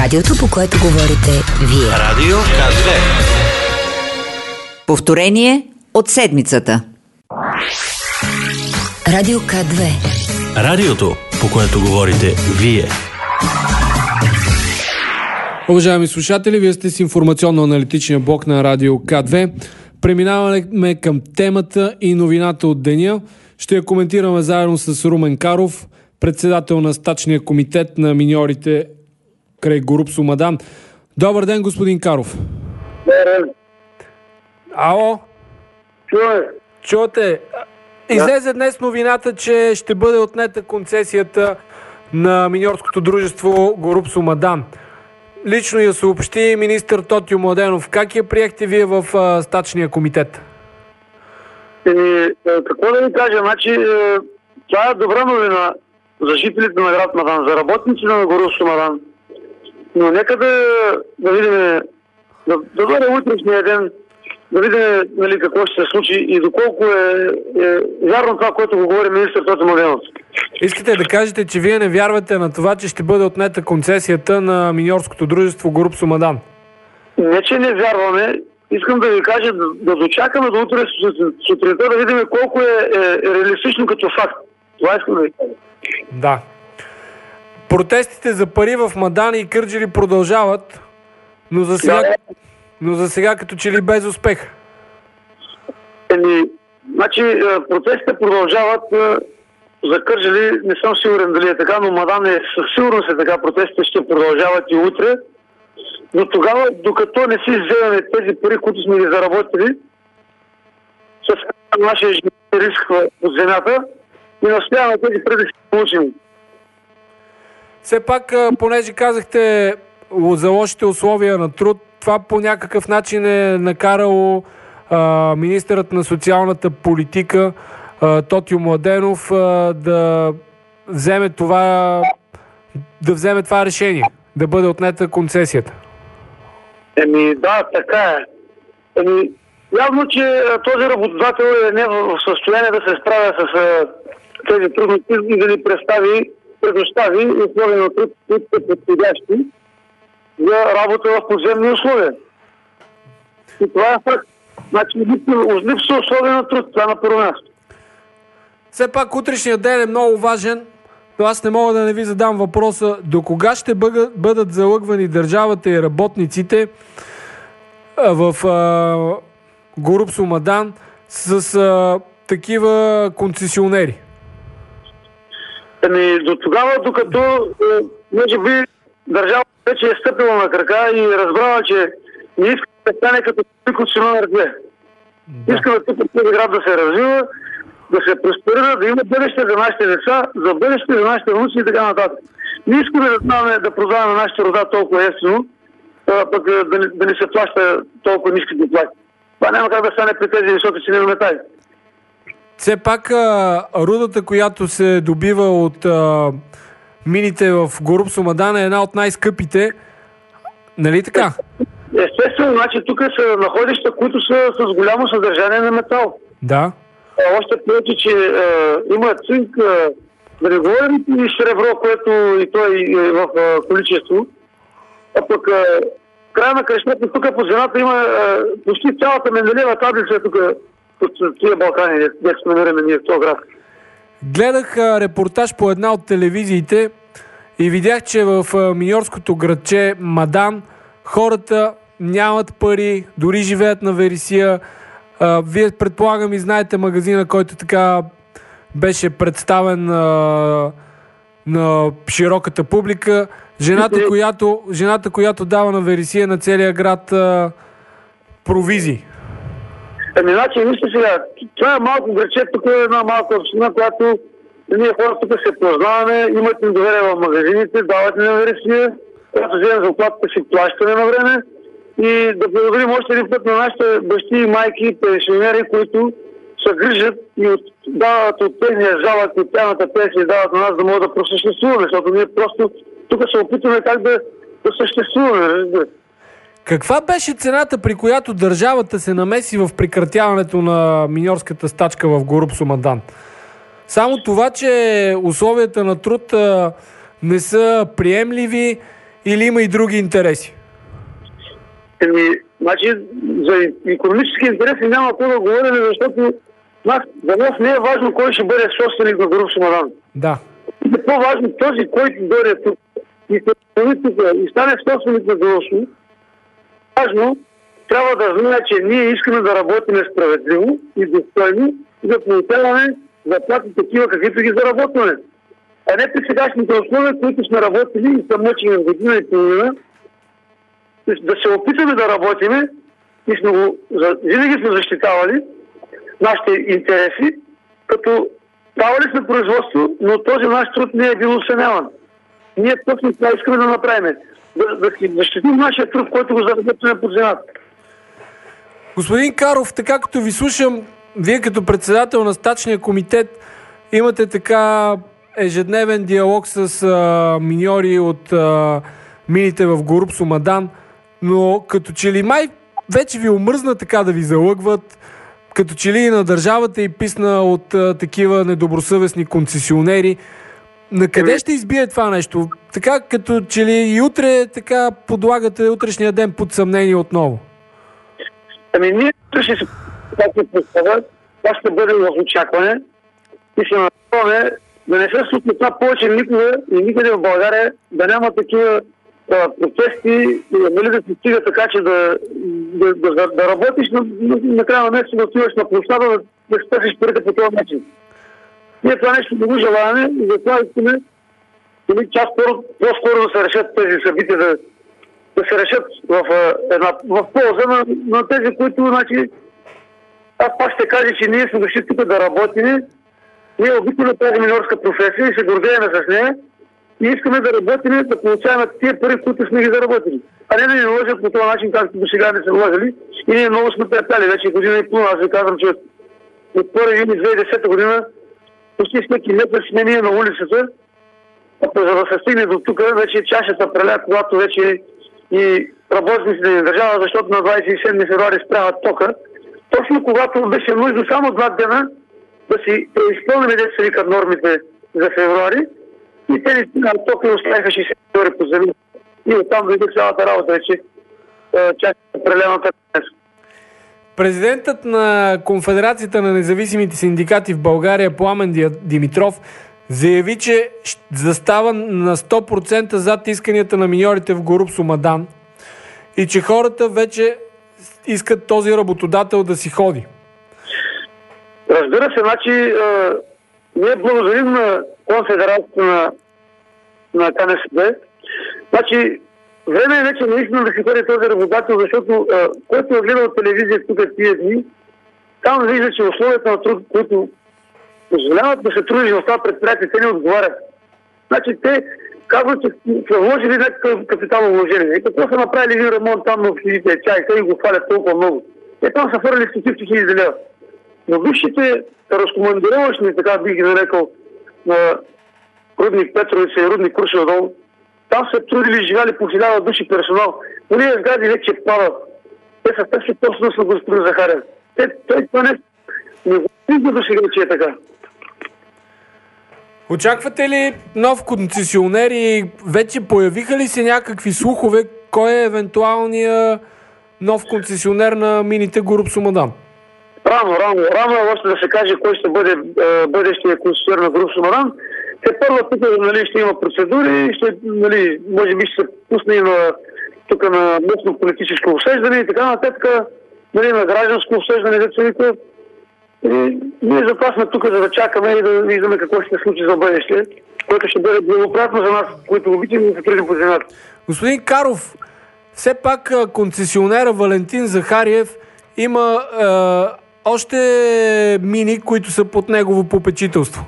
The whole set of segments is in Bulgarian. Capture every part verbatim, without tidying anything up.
Радиото, по което говорите вие. Радио К две. Повторение от седмицата. Радио К две. Радиото, по което говорите вие. Уважаеми слушатели, вие сте с информационно-аналитичния блок на Радио К две. Преминаваме към темата и новината от деня. Ще я коментираме заедно с Румен Каров, председател на стачния комитет на миньорите край Горубсо Мадан. Добър ден, господин Каров. Добър. Ало? Чуваме. Чувате? Излезе днес новината, че ще бъде отнета концесията на миньорското дружество Горубсо Мадан. Лично я съобщи министър Тотю Младенов. Как я приехте вие в а, стачния комитет? Еми, какво да ви кажа, значи, това е добра новина за жителите на град Мадан, за работниците на Горубсо Мадан. Но нека да, да видим, да, да бъде утрешния ден, да видим, нали, какво ще се случи и доколко е, е вярно това, което го говори министър Тотю Младенов. Искате да кажете, че вие не вярвате на това, че ще бъде отнета концесията на миньорското дружество Горубсо Мадан? Не, че не вярваме. Искам да ви кажа да, да дочакаме до утре сутринта, да видим колко е, е, е реалистично като факт. Това искам да ви кажа. Да. Протестите за пари в Мадан и Кърджали продължават, но за сега, да, но за сега като че ли без успех. Еми, значи протестите продължават. За Кърджали не съм сигурен дали е така, но Мадан е със сигурност е така. Протестите ще продължават и утре. Но тогава, докато не си вземем тези пари, които сме ги заработили, с нашия жизнен риск от земята и настояваме тези пари да си получим. Все пак, понеже казахте за лошите условия на труд, това по някакъв начин е накарало а, министърът на социалната политика а, Тотю Младенов а, да вземе това да вземе това решение, да бъде отнета концесията. Еми, да, така е. Еми, явно, че този работодател е не в състояние да се справя с а, тези трудности и да ни представи, предостави условия на труд, които са подходящи за работа в подземни условия. И това е факт. Значи, липсва условия на труд. Това на първо място. Все пак утрешният ден е много важен, но аз не мога да не ви задам въпроса до кога ще бъдат залъгвани държавата и работниците в а, Горубсо Мадан с а, такива концесионери? Ами до тогава, докато може би държавата вече е стъпила на крака и разбрала, че не иска да стане като концесионер две. Да. Иска да тук този град да се развива, да се просперира, да има бъдеще за нашите деца, за бъдеще за нашите внуци и така нататък. Не искаме да знаме да продаваме нашите рода толкова естествено, пък да не, да не се плаща толкова ниски доплати. Това няма как да стане при тези високи цени на метали. Все пак а, рудата, която се добива от а, мините в Горубсо Мадан е една от най-скъпите. Нали така? Естествено, значи тук са находища, които са с голямо съдържание на метал. Да. А, още повече, че а, има цинк, а, да не говорим и сребро, което и той е в а, количество. А пък а, края на кръщата, тук по земята има а, почти цялата Менделеева таблица тук от тия Балкани, дето сме намираме ние в този град. Гледах а, репортаж по една от телевизиите и видях, че в а, миньорското градче Мадан хората нямат пари, дори живеят на вересия. А, вие предполагам и знаете магазина, който така беше представен а, на широката публика. Жената, която, жената, която дава на вересия на целия град а, провизии. Ами, значи, вижте сега, това е малко градче, тук е една малка община, която ние хората тук се познаваме, имат им доверие в магазините, дават ни на вересия, когато вземем заплатата си плащане на време и да благодарим още един път на нашите бащи и майки и пенсионери, които се грижат и от, дават от техния жалък, от тяхната пенсия дават на нас да могат да просъществуваме, защото ние просто тук се опитваме как да, да съществуваме. Каква беше цената, при която държавата се намеси в прекратяването на миньорската стачка в Горубсо Мадан? Само това, че условията на труд а, не са приемливи или има и други интереси? Еми, значи, за икономически интереси няма какво да говорим, защото нас, за нас не е важно кой ще бъде собственик на Горубсо Мадан. Да. И е по-важно този, който дойде тук и, и стане собственик на Горубсо, важно трябва да знае, че ние искаме да работим справедливо и достойно и да получаваме заплати такива, каквито ги заработваме. А не при сегашните условия, които сме работили и са мъчени в година и половина, да се опитаме да работиме и сме го, винаги сме защитавали нашите интереси, като давали сме производство, но този наш труд не е бил оценяван. Ние точно това искаме да направим. Да, да си защитим нашия труд, който го заработваме под земята. Господин Каров, така като ви слушам, вие като председател на стачния комитет имате така ежедневен диалог с а, миньори от а, мините в Горубсо Мадан, но като че ли май вече ви омръзна така да ви залъгват, като че ли и на държавата и писна от а, такива недобросъвестни концесионери. На къде ще избие това нещо? Така като че ли и утре така подлагате утрешния ден под съмнение отново? Ами ние ще се представя, това ще бъде в очакване и се надяваме да не се случва това повече никога и никъде в България, да няма такива а, протести, нали, да се стига така, че да, да, да, да работиш на, на, на края на месеца, да отиваш на площада, да, да спасиш парите по този начин. Ние това нещо не го желаваме и затова искаме нали, час по-скоро да се решат тези събития, да, да се решат в, една, в полза на, на тези, които, значи, аз пак ще кажа, че ние сме дошли тук да работим. Ние обичаме тази миньорска професия и се гордеем с нея и искаме да работим, да получаваме тия пари, които сме ги заработили. А не да ни наложат по този начин, както до сега не са наложили. И ние много сме търпяли вече година и половина. Аз ви казвам, че от първи юни две хиляди и десета година почти всеки месец сме ние на улицата, а за да се стигне до тук, вече чашата преля, когато вече и работниците на държава, защото на двадесет и седми февруари спряха тока. Точно когато беше нужно само два дена да си преизпълним деца викат нормите за февруари и те ни тока и оставиха шейсет евро по земя. И оттам дойде цялата работа вече чашата преляната днес. Президентът на Конфедерацията на независимите синдикати в България Пламен Димитров заяви, че застава на сто процента зад исканията на миньорите в Горубсо Мадан и че хората вече искат този работодател да си ходи. Разбира се, значи а, ние благодарим на Конфедерацията на, на КНСБ. Значи време е вече наистина да си ходи този работодател, защото а, който е гледал телевизия тук тия дни, там вижда, че условията на труд, които позволяват да се трудиш в това предприятие, те не отговарят. Значи те казват, че са вложили някакъв капитално вложение. И какво са направили един ремонт там на общините чай, те го хвалят толкова много. Те там са фърли стотици хиляди лева. Но бившите разкомандировъчни, така бих ги нарекал, на Рудник Петровица и Рудник Крушево долу, там са трудили и живяли по хиляда души персонал. Уния сгради вече падат. Те са такси точно с господин Захарев. Те, той това не, не го вижда до сега, че е така. Очаквате ли нов концесионер и вече появиха ли се някакви слухове кой е евентуалният нов концесионер на мините Горубсо Мадан? Рано, рано, рано е още да се каже кой ще бъде е, бъдещия концесионер на Горубсо Мадан. Те първо тук нали, ще има процедури, ще, нали, може би ще се пусне и на, тук на местно политическо обсъждане и така нататък, нали, на гражданско обсъждане, децовите. И ние затова сме тук, за да чакаме и да виждаме какво ще се случи за бъдеще, което ще бъде благоприятно за нас, които обичаме и се трудим по земята. Господин Каров, все пак концесионера Валентин Захариев има е, още мини, които са под негово попечителство.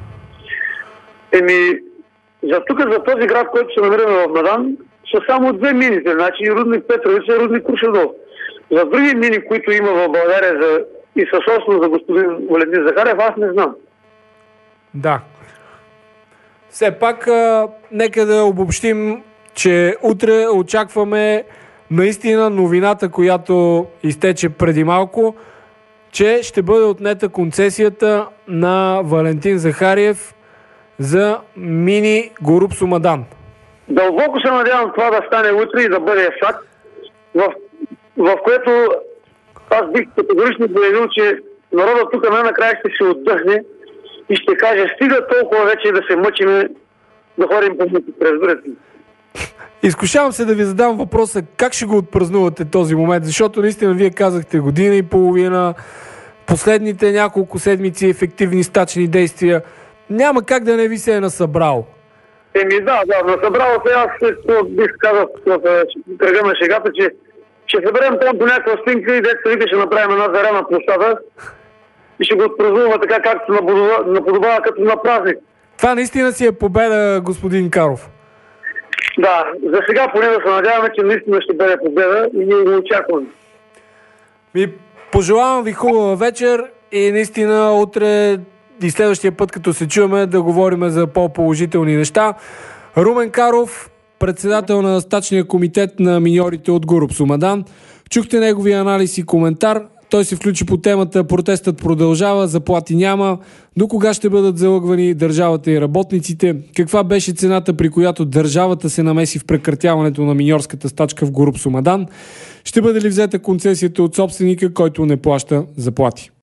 Еми, за тук, за този град, който се намираме в Мадан, са само две мините, значи Рудник Петровица и Рудник Крушево. За други мини, които има в България за и със собствено за господин Валентин Захарев, аз не знам. Да. Все пак, а, нека да обобщим, че утре очакваме наистина новината, която изтече преди малко, че ще бъде отнета концесията на Валентин Захариев за мини Горубсо Мадан. Дълбоко се надявам това да стане утре и да бъде факт, в, в което аз бих категорично заявил, че народът тук най-накрая ще се отдъхне и ще каже, стига толкова вече да се мъчиме да ходим по мъчите, разбирате. Изкушавам се да ви задам въпроса, как ще го отпразнувате този момент, защото наистина вие казахте година и половина, последните няколко седмици ефективни стачни действия. Няма как да не ви се е насъбрал. Еми да, да, насъбрало се, аз бих казал в кръга на шегата, че ще съберем там по някаква стинка и деца вика ще направим една зарена площада и ще го отпразнуваме така, както се наподобава като на празник. Това наистина си е победа, господин Каров. Да, за сега поне да се надяваме, че наистина ще бъде победа и ние го очакваме. Ми, пожелавам ви хубава вечер и наистина утре и следващия път, като се чуваме, да говорим за по-положителни неща. Румен Каров, председател на стачния комитет на миньорите от Гурупсо Мадан. Чухте неговия анализ и коментар. Той се включи по темата "Протестът продължава, заплати няма", до кога ще бъдат залъгвани държавата и работниците, каква беше цената, при която държавата се намеси в прекратяването на миньорската стачка в Гурупсо Мадан, ще бъде ли взета концесията от собственика, който не плаща заплати.